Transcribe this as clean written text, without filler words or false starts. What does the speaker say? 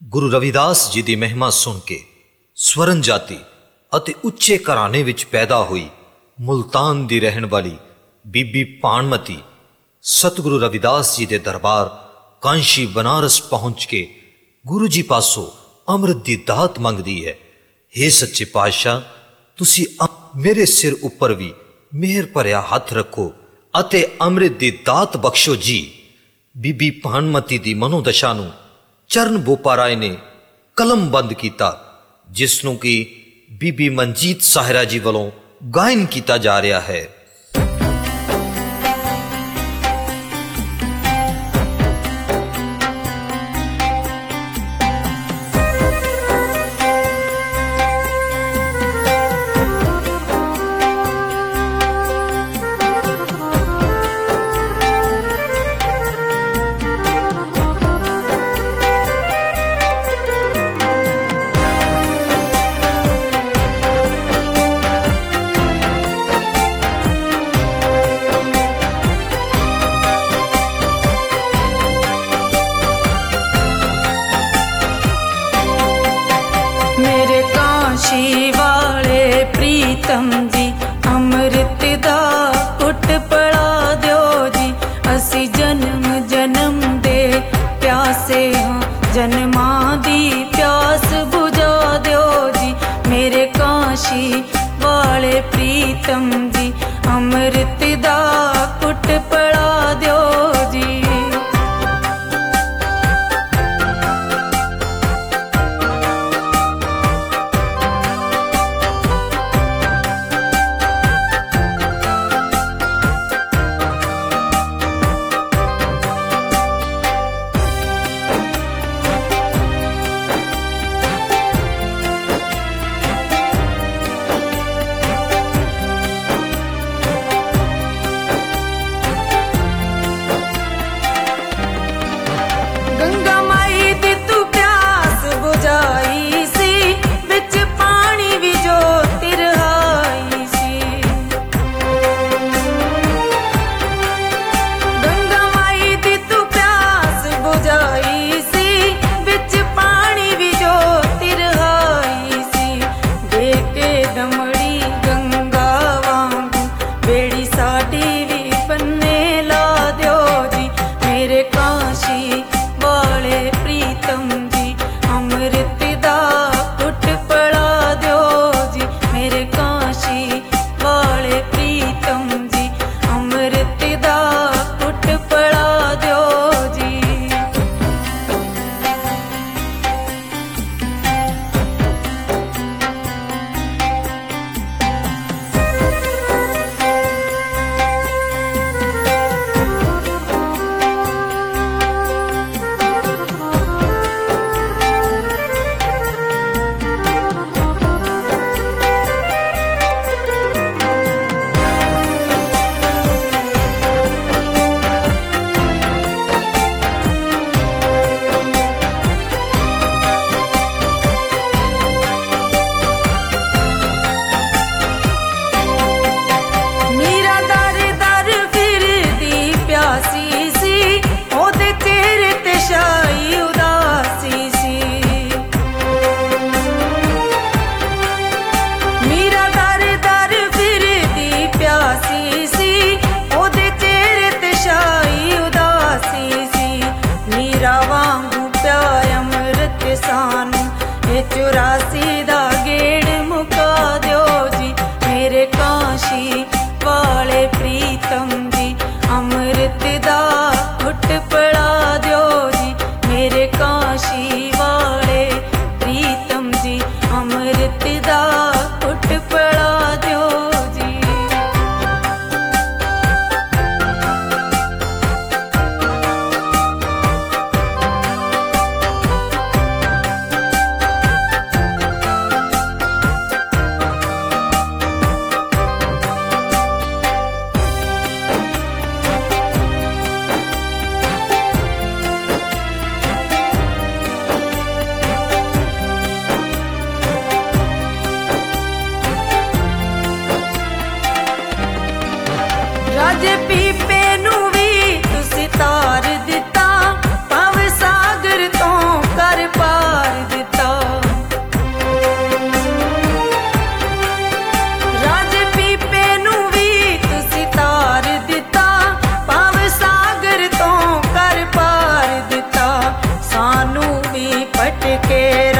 ਗੁਰੂ ਰਵਿਦਾਸ ਜੀ ਦੀ ਮਹਿਮਾ ਸੁਣ ਕੇ ਸਵਰਨ ਜਾਤੀ ਅਤੇ ਉੱਚੇ ਘਰਾਣੇ ਵਿੱਚ ਪੈਦਾ ਹੋਈ ਮੁਲਤਾਨ ਦੀ ਰਹਿਣ ਵਾਲੀ ਬੀਬੀ ਭਾਣਮਤੀ ਸਤਿਗੁਰੂ ਰਵਿਦਾਸ ਜੀ ਦੇ ਦਰਬਾਰ ਕਾਂਸ਼ੀ ਬਨਾਰਸ ਪਹੁੰਚ ਕੇ ਗੁਰੂ ਜੀ ਪਾਸੋਂ ਅੰਮ੍ਰਿਤ ਦੀ ਦਾਤ ਮੰਗਦੀ ਹੈ। हे ਸੱਚੇ ਪਾਤਸ਼ਾਹ, ਤੁਸੀਂ ਮੇਰੇ ਸਿਰ ਉੱਪਰ ਵੀ ਮਿਹਰ ਭਰਿਆ ਹੱਥ ਰੱਖੋ ਅਤੇ ਅੰਮ੍ਰਿਤ ਦੀ ਦਾਤ ਬਖਸ਼ੋ ਜੀ। ਬੀਬੀ ਭਾਣਮਤੀ ਦੀ ਮਨੋਦਸ਼ਾ ਨੂੰ ਚਰਨ ਬੋਪਾ ਰਾਏ ਨੇ ਕਲਮਬੰਦ ਕੀਤਾ, ਜਿਸ ਨੂੰ ਕਿ ਬੀਬੀ ਮਨਜੀਤ ਸਾਹਿਰਾ ਜੀ ਵੱਲੋਂ ਗਾਇਨ ਕੀਤਾ ਜਾ ਰਿਹਾ ਹੈ। काशी वाले प्रीतम जी अमृत दा घुट पिला दियो जी। असी जन्म जन्म दे प्यासे हाँ, जन्मां दी प्यास बुझा दियो जी। मेरे काशी वाले प्रीतम जी अमृत दा घुट पिला दियो जी। भटके